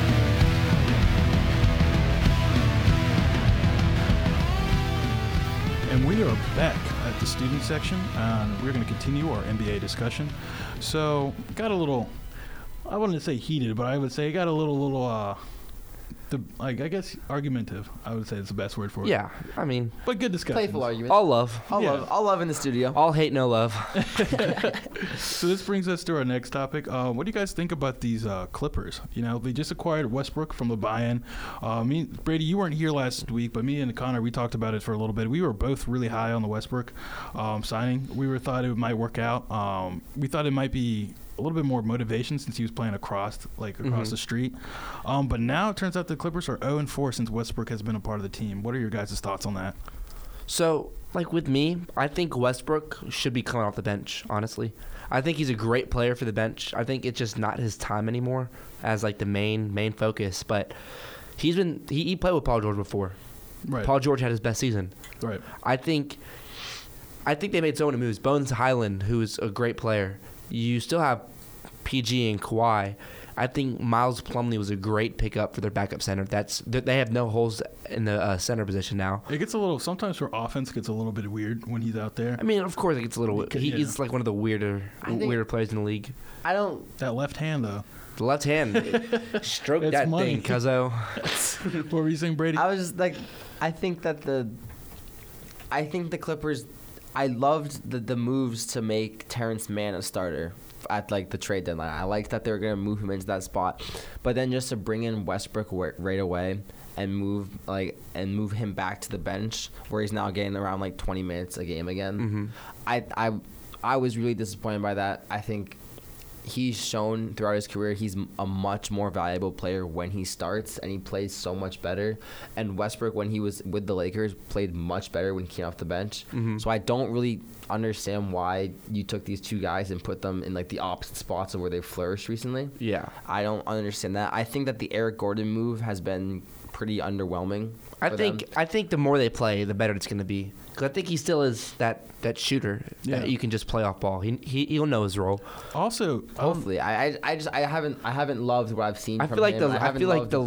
And we are back at the student section, and we're going to continue our NBA discussion. So, got a little, I wouldn't say heated, but I would say it got a little I guess argumentative. I would say it's the best word for it. Yeah, I mean, but good discussion. Playful argument. All love. All love in the studio. All hate, no love. So this brings us to our next topic. What do you guys think about these Clippers? You know, they just acquired Westbrook from the buy-in. Brady, you weren't here last week, but me and Connor, we talked about it for a little bit. We were both really high on the Westbrook signing. We thought it might work out. We thought it might be a little bit more motivation since he was playing across the street. But now it turns out the Clippers are 0-4 since Westbrook has been a part of the team. What are your guys' thoughts on that? So, like with me, I think Westbrook should be coming off the bench, honestly. I think he's a great player for the bench. I think it's just not his time anymore as like the main focus. But he played with Paul George before. Right. Paul George had his best season. Right. I think they made so many moves. Bones Highland, who's a great player. You still have PG and Kawhi. I think Miles Plumlee was a great pickup for their backup center. They have no holes in the center position now. It gets a little, sometimes for offense, gets a little bit weird when he's out there. I mean, of course, it gets a little. He's like one of the weirder players in the league. That left hand though. The left hand, stroke that money. thing, cuzzo. What were you saying, Brady? I was just like, I think the Clippers. I loved the moves to make Terrence Mann a starter at like the trade deadline. I liked that they were gonna move him into that spot, but then just to bring in Westbrook right away and move him back to the bench where he's now getting around like 20 minutes a game again. Mm-hmm. I was really disappointed by that. I think he's shown throughout his career he's a much more valuable player when he starts, and he plays so much better. And Westbrook, when he was with the Lakers, played much better when he came off the bench. Mm-hmm. So I don't really understand why you took these two guys and put them in like the opposite spots of where they flourished recently. Yeah. I don't understand that. I think that the Eric Gordon move has been pretty underwhelming. I think the more they play, the better it's going to be. Because I think he still is that shooter that you can just play off ball. He'll know his role. Also, hopefully, I haven't loved what I've seen. I feel like the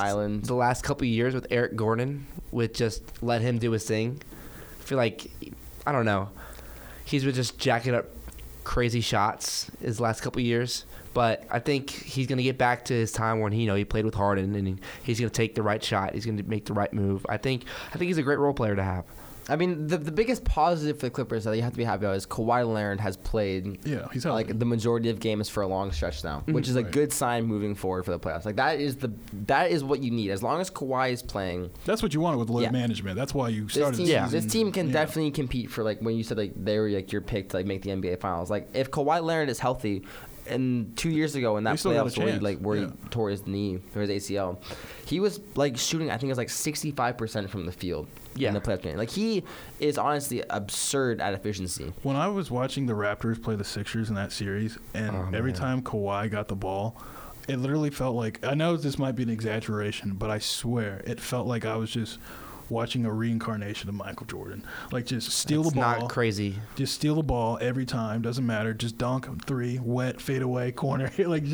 last couple of years with Eric Gordon, with just let him do his thing. I feel like, I don't know, he's been just jacking up crazy shots his last couple of years. But I think he's going to get back to his time when he played with Harden, and he's going to take the right shot. He's going to make the right move. I think he's a great role player to have. I mean, the biggest positive for the Clippers that you have to be happy about is Kawhi Leonard has played he's like the majority of games for a long stretch now, which is a good sign moving forward for the playoffs. Like that is what you need. As long as Kawhi is playing, that's what you wanted with load management. That's why you started. This team can definitely compete for like when you said like they were like your pick to like make the NBA Finals. Like if Kawhi Leonard is healthy. And 2 years ago in that playoffs where he tore his knee or his ACL, he was like shooting, I think it was like 65% from the field in the playoff game. Like he is honestly absurd at efficiency. When I was watching the Raptors play the Sixers in that series, and every time Kawhi got the ball, it literally felt like, I know this might be an exaggeration, but I swear it felt like I was just watching a reincarnation of Michael Jordan. Like, just steal the ball. Not crazy. Just steal the ball every time. Doesn't matter. Just dunk, three, wet, fade away, corner.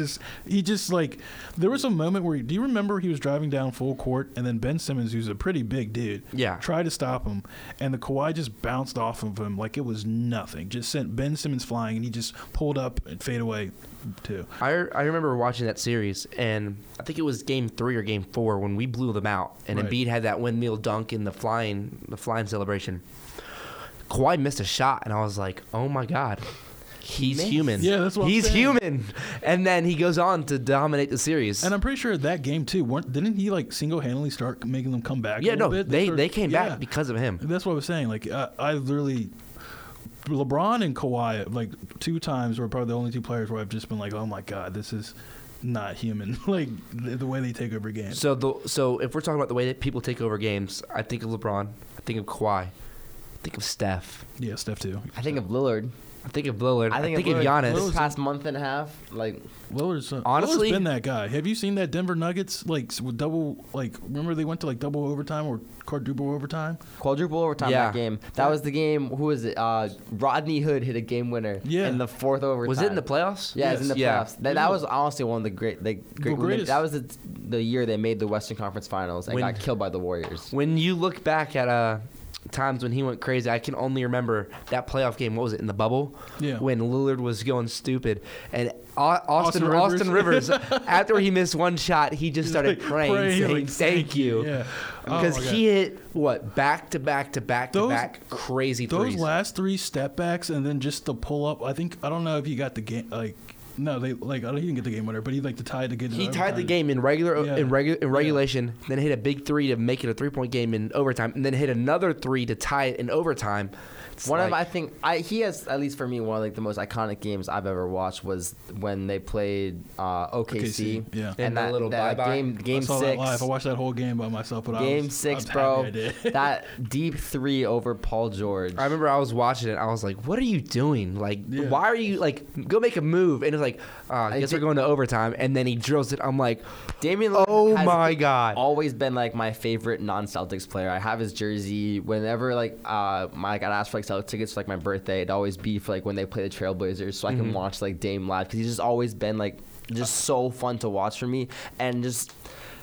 There was a moment where, do you remember he was driving down full court, and then Ben Simmons, who's a pretty big dude, tried to stop him, and the Kawhi just bounced off of him like it was nothing. Just sent Ben Simmons flying, and he just pulled up and fade away too. I remember watching that series, and I think it was Game 3 or Game 4 when we blew them out, and Embiid had that windmill dunk in the flying celebration. Kawhi missed a shot, and I was like, "Oh my God, he's human." Yeah, that's what he's I'm saying. human. And then he goes on to dominate the series. And I'm pretty sure that game too. Didn't he like single-handedly start making them come back? Yeah, a little bit? They came back because of him. That's what I was saying. Like I literally. LeBron and Kawhi, like 2 times, were probably the only 2 players where I've just been like, oh my God, this is not human. Like the way they take over games. So if we're talking about the way that people take over games, I think of LeBron, I think of Kawhi, I think of Steph. Yeah, Steph too. I think of Lillard. I think of Lillard. I think of Giannis. This past month and a half, like Lillard's been that guy. Have you seen that Denver Nuggets with double? Like, remember they went to like double overtime or quadruple overtime? Quadruple overtime that game. That was the game. Who was it? Rodney Hood hit a game winner in the 4th overtime. Was it in the playoffs? Yeah, it was in the playoffs. That was honestly one of the great. That was the year they made the Western Conference Finals and got killed by the Warriors. When you look back at times when he went crazy, I can only remember that playoff game. What was it, in the bubble? Yeah. When Lillard was going stupid, and Austin Rivers, after he missed one shot, he just started praying, saying thank you. Yeah. Because he hit back to back crazy threes. Those last 3 step backs and then just the pull up. I don't know if you got the game No, they like. He didn't get the game winner, but he like to tie it to get. He tied the game in regulation, then hit a big 3 to make it a 3-point game in overtime, and then hit another 3 to tie it in overtime. He has, at least for me, one of like the most iconic games I've ever watched was when they played OKC. Yeah, and that little game I saw 6. That live. I watched that whole game by myself, but game 6, bro. That deep 3 over Paul George. I remember I was watching it. I was like, "What are you doing? Like, why are you like go make a move?" And it's like, "I guess we're going to overtime." And then he drills it. I'm like, Damian Lillard "Oh has my god!" Always been like my favorite non-Celtics player. I have his jersey whenever like I got asked for like Celtics tickets for like my birthday. It'd always be for like when they play the Trailblazers, so I can watch like Dame live because he's just always been like just so fun to watch for me, and just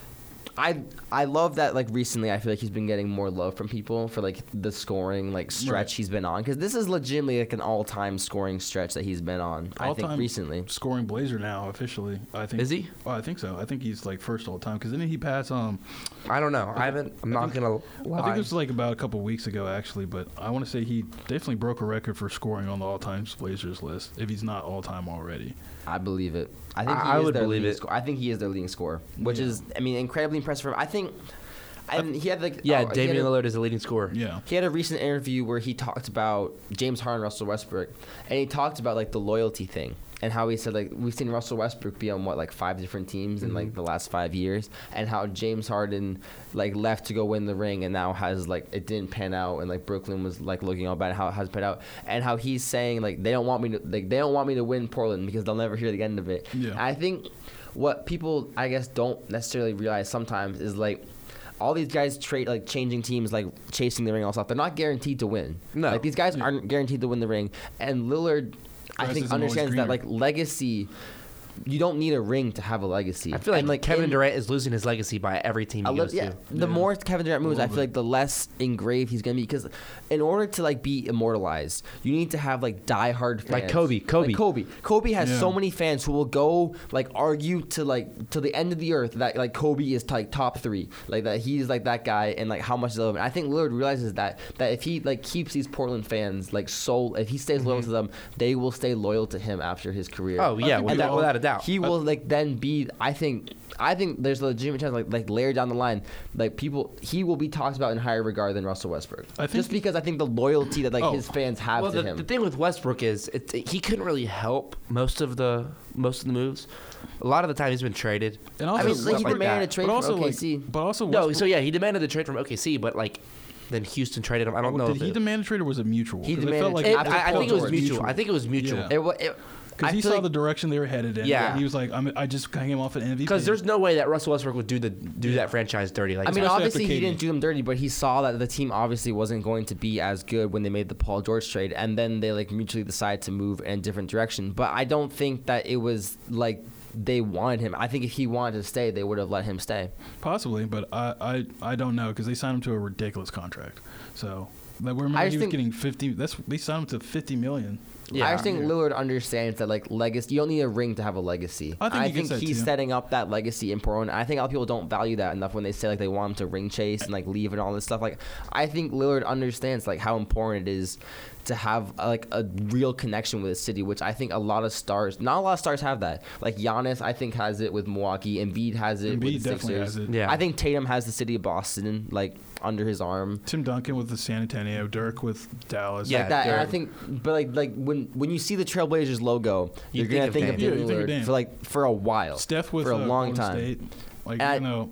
I love that like recently I feel like he's been getting more love from people for like the scoring like stretch he's been on, because this is legitimately like an all-time scoring stretch that he's been on. I think recently scoring Blazer now officially. I think is he? Oh, I think so. I think he's like first all time because didn't he pass I don't know. I'm not gonna lie. I think it was like about a couple weeks ago actually, but I want to say he definitely broke a record for scoring on the all-time Blazers list if he's not all-time already. I believe it. I think I would believe it. I think he is their leading scorer, which is, I mean, incredibly impressive for him. I think, and he had like Damian Lillard is the leading scorer. Yeah, he had a recent interview where he talked about James Harden, Russell Westbrook, and he talked about like the loyalty thing and how he said like we've seen Russell Westbrook be on like 5 different teams in like the last 5 years, and how James Harden like left to go win the ring and now has like it didn't pan out, and like Brooklyn was like looking all bad, how it has panned out, and how he's saying like they don't want me to win Portland because they'll never hear the end of it. Yeah. And I think what people I guess don't necessarily realize sometimes is like all these guys changing teams, like chasing the ring all stuff. They're not guaranteed to win. No. Like these guys aren't guaranteed to win the ring, and Lillard, I think, understands that like legacy. You don't need a ring to have a legacy. I feel like Kevin Durant is losing his legacy by every team he goes to. The more Kevin Durant moves, I feel like the less engraved he's gonna be, because in order to like be immortalized, you need to have like diehard fans. Like Kobe. Kobe has so many fans who will go like argue to the end of the earth that like Kobe is like top 3, like that he's like that guy, and like how much they love him. I think Lillard realizes that if he like keeps these Portland fans like if he stays loyal to them, they will stay loyal to him after his career. Oh yeah, without a doubt. He will like then be. I think there's a legitimate chance like later down the line, like he will be talked about in higher regard than Russell Westbrook. Just because I think the loyalty that his fans have to him. The thing with Westbrook is he couldn't really help most of the moves. A lot of the time he's been traded. And also, I mean, like he demanded a trade from OKC. But also, he demanded the trade from OKC, but like. Then Houston traded him. I don't know. Did he demand a trade or was it mutual? He demanded. I think it was mutual. I think it was mutual. Yeah. Because he saw the direction they were headed in. Yeah. He was like, I just came off an MVP. Because there's no way that Russell Westbrook would do that franchise dirty. Like, I mean, obviously he didn't do them dirty, but he saw that the team obviously wasn't going to be as good when they made the Paul George trade, and then they like mutually decided to move in a different direction. But I don't think that it was like they wanted him. I think if he wanted to stay, they would have let him stay. Possibly, but I don't know, because they signed him to a ridiculous contract. So remember he was getting 50. They signed him to $50 million. Yeah. I just think Lillard understands that like legacy. You don't need a ring to have a legacy. I think he's setting up that legacy in Portland. I think a lot of people don't value that enough when they say like they want him to ring chase and like leave and all this stuff. Like I think Lillard understands like how important it is to have like a real connection with a city, which I think not a lot of stars have that. Like Giannis, I think, has it with Milwaukee. Embiid has it with the Sixers. Has it. Yeah. I think Tatum has the city of Boston like under his arm. Tim Duncan with the San Antonio, Dirk with Dallas. Yeah, like that. And I think, but like when you see the Trailblazers logo, you're gonna think of Damian Lillard for a while. Steph with for a long time. State. Like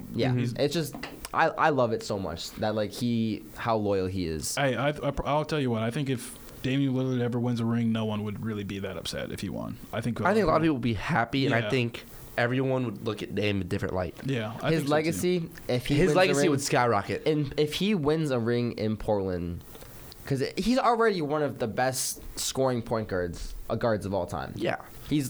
it's just. I love it so much that like how loyal he is. I'll tell you what, I think if Damian Lillard ever wins a ring, no one would really be that upset if he won. I think a lot of people would be happy, and I think everyone would look at Dame in a different light. Yeah, his legacy, would skyrocket. And if he wins a ring in Portland, because he's already one of the best scoring point guards of all time. Yeah.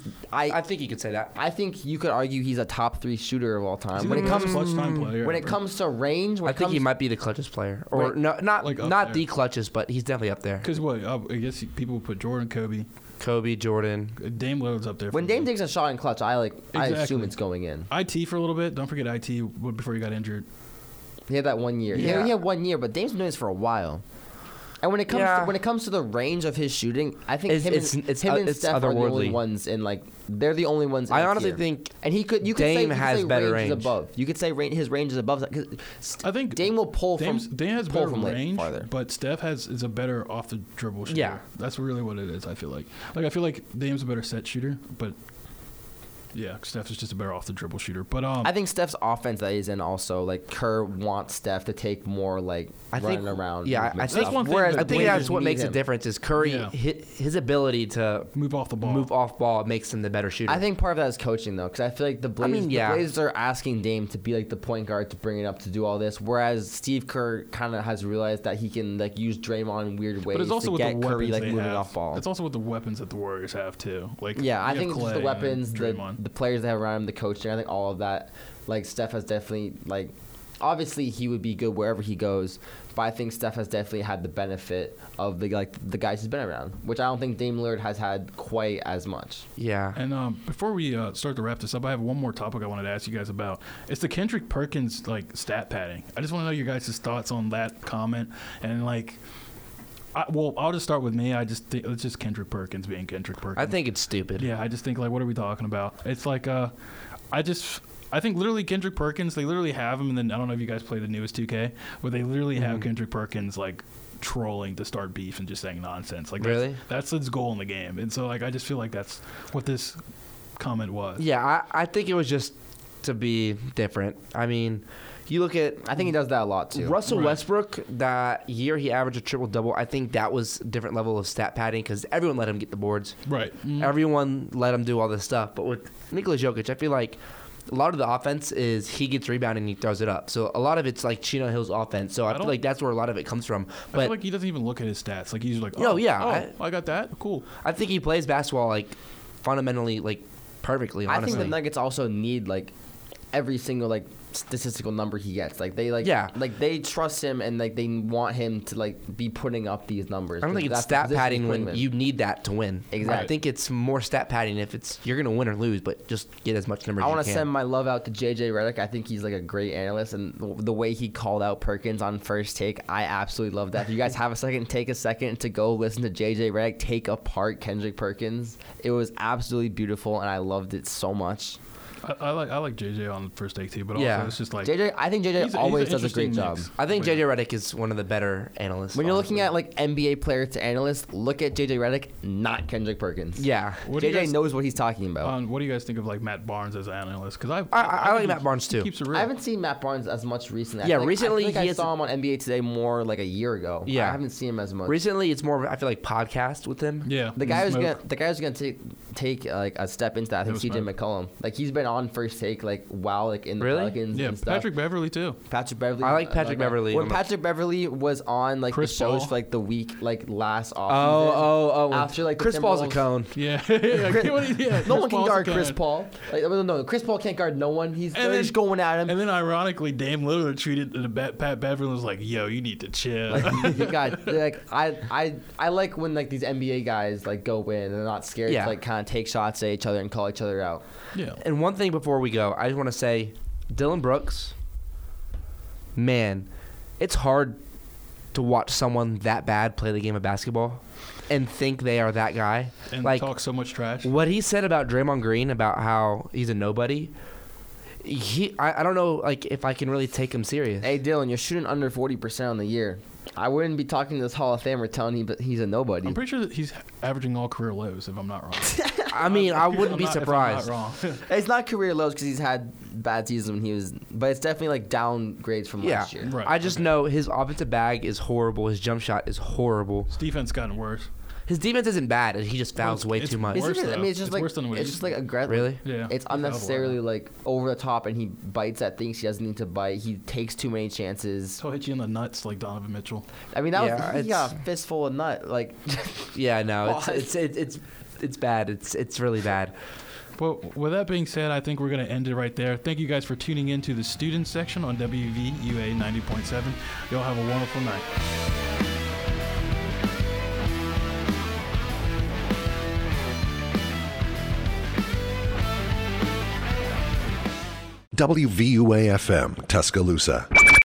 I think you could say that. I think you could argue he's a top 3 shooter of all time. When it comes clutch time player, when it comes to range, I think he might be the clutchest player, or not the clutchest, but he's definitely up there. Because I guess people would put Jordan, Kobe, Jordan, Dame Lillard's up there. When Dame takes a shot in clutch, I assume it's going in. IT for a little bit. Don't forget IT before he got injured. He had that 1 year. Yeah. He had 1 year, but Dame's been doing this for a while. And when it comes to the range of his shooting, I think him and Steph are the only ones in like they're the only ones. I honestly think, and you could Dame has better range. Above. You could say his range is above. I think Dame will pull Dame has better range, farther. But Steph is a better off the dribble shooter. Yeah, that's really what it is. I feel like I feel like Dame's a better set shooter, but. Yeah, Steph is just a better off the dribble shooter, but I think Steph's offense that he's in also like Kerr wants Steph to take more like running around. Yeah, I think that's what makes the difference is Curry his ability to move off ball makes him the better shooter. I think part of that is coaching though, because I feel like the Blazers are asking Dame to be like the point guard to bring it up to do all this, whereas Steve Kerr kind of has realized that he can like use Draymond in weird ways to get Curry like moving off ball. It's also with the weapons that the Warriors have too. Like I think it's just the weapons, the players that have around him, the coaching, I think all of that, like Steph has definitely like, obviously he would be good wherever he goes, but I think Steph has definitely had the benefit of the guys he's been around, which I don't think Dame Lillard has had quite as much. Yeah. And before we start to wrap this up, I have one more topic I wanted to ask you guys about. It's the Kendrick Perkins like stat padding. I just want to know your guys' thoughts on that comment and like. I'll just start with me. I just think it's just Kendrick Perkins being Kendrick Perkins. I think it's stupid. Yeah, I just think like, what are we talking about? It's like, I think literally Kendrick Perkins. They literally have him, and then I don't know if you guys play the newest 2K, where they literally have Kendrick Perkins like trolling to start beef and just saying nonsense. Like that's his goal in the game, and so like I just feel like that's what this comment was. Yeah, I think it was just to be different. I mean. You look at... I think he does that a lot, too. Russell Westbrook, that year he averaged a triple-double. I think that was a different level of stat padding because everyone let him get the boards. Right. Mm-hmm. Everyone let him do all this stuff. But with Nikola Jokic, I feel like a lot of the offense is he gets rebounded and he throws it up. So a lot of it's like Chino Hill's offense. So I feel like that's where a lot of it comes from. But I feel like he doesn't even look at his stats. Like he's like, I got that. Cool. I think he plays basketball like fundamentally like perfectly, honestly. I think the Nuggets also need like every single like statistical number he gets. Like they they trust him and like they want him to like be putting up these numbers. I don't think it's stat padding when you need that to win. Exactly. I think it's more stat padding if it's you're gonna win or lose, but just get as much numbers as you can. I want to send my love out to JJ Redick. I think he's like a great analyst, and the way he called out Perkins on First Take, I absolutely love that. If you guys have a second, take a second to go listen to JJ Redick take apart Kendrick Perkins. It was absolutely beautiful, and I loved it so much. I like JJ on First Take too, but also it's just like JJ. I think JJ always does a great job. I think JJ Redick is one of the better analysts. When you're looking at like NBA player to analyst, look at JJ Redick, not Kendrick Perkins. Yeah, JJ knows what he's talking about. What do you guys think of like Matt Barnes as an analyst? Because I like Matt Barnes too. Keeps it real. I haven't seen Matt Barnes as much recently. Recently I saw him on NBA Today more like a year ago. Yeah, I haven't seen him as much. Recently, it's more of I feel like podcast with him. Yeah, the guy who's gonna take like a step into that. I think CJ McCollum. Like he's been on First Take like in the Pelicans. Yeah, and stuff. Patrick Beverly too. Patrick Beverly. I like Patrick Beverly. When Patrick Beverly was on like Chris the shows Paul. for like the week like last offseason. Oh. After like Chris Paul's a cone. Yeah. No one can guard Chris Paul. Like, no, Chris Paul can't guard no one. They're just going at him. And then ironically, Dame Lillard treated Pat Beverly was like, "Yo, you need to chill." I like when like these NBA guys like go in and they're not scared to like kind of take shots at each other and call each other out. Yeah. And one thing before we go, I just want to say, Dylan Brooks, man, it's hard to watch someone that bad play the game of basketball and think they are that guy. And like, talk so much trash. What he said about Draymond Green, about how he's a nobody, I don't know like if I can really take him serious. Hey, Dylan, you're shooting under 40% on the year. I wouldn't be talking to this Hall of Famer telling him he's a nobody. I'm pretty sure that he's averaging all career lows, if I'm not wrong. I mean, I wouldn't be surprised. If I'm not wrong. It's not career lows because he's had bad seasons when he was, but it's definitely like downgrades from last year. Right, I just know his offensive bag is horrible. His jump shot is horrible. His defense gotten worse. His defense isn't bad. He just fouls way too much. Worse, it's just worse than it's just like aggressive. Really? Yeah. It's unnecessarily like over the top, and he bites at things he doesn't need to bite. He takes too many chances. He'll hit you in the nuts like Donovan Mitchell. I mean, he got a fistful of nut. Like, yeah, no, it's bad. It's really bad. Well, with that being said, I think we're going to end it right there. Thank you guys for tuning in to the student section on WVUA 90.7. Y'all have a wonderful night. WVUA FM, Tuscaloosa.